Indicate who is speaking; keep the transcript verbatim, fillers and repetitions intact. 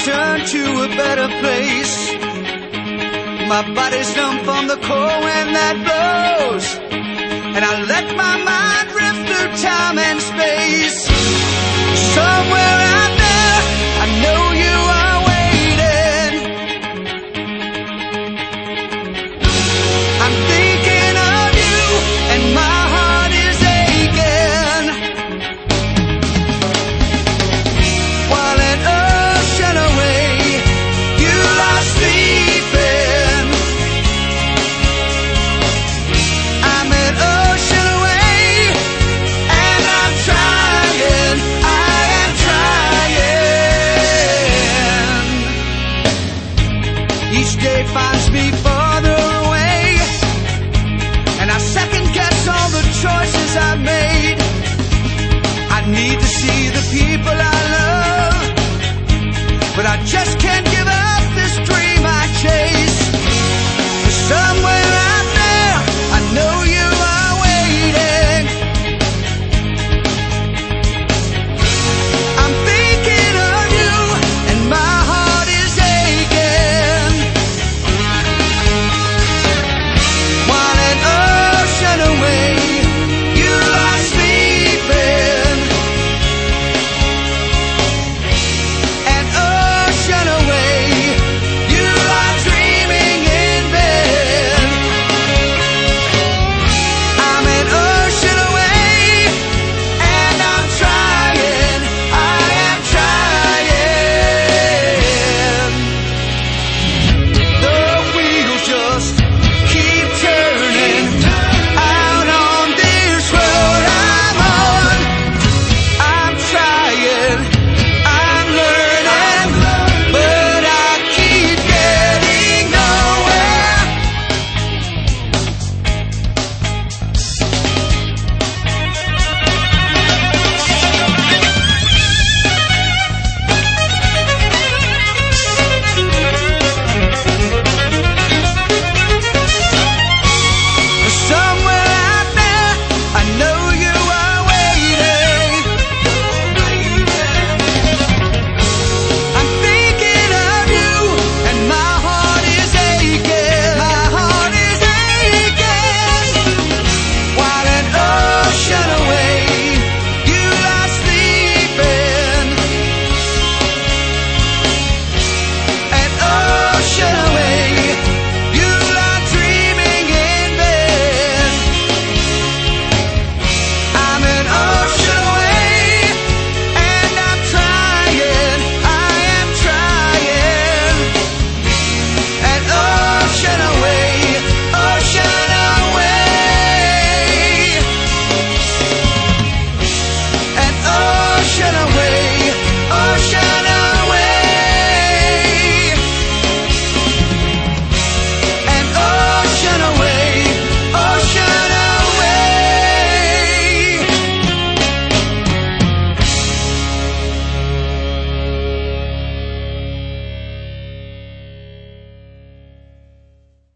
Speaker 1: return to a better place. My body's numb from the cold wind that blows, and I let my mind drift through time and space. Somewhere out there, I know you are waiting. I'm thinking of you, and my heart is aching. While an ocean away, you lie sleeping. I'm an ocean away, and I'm trying, I am trying. Each day finds me farther away, and I second guess all the choices I've made. I need to see the people I love, but I just can't give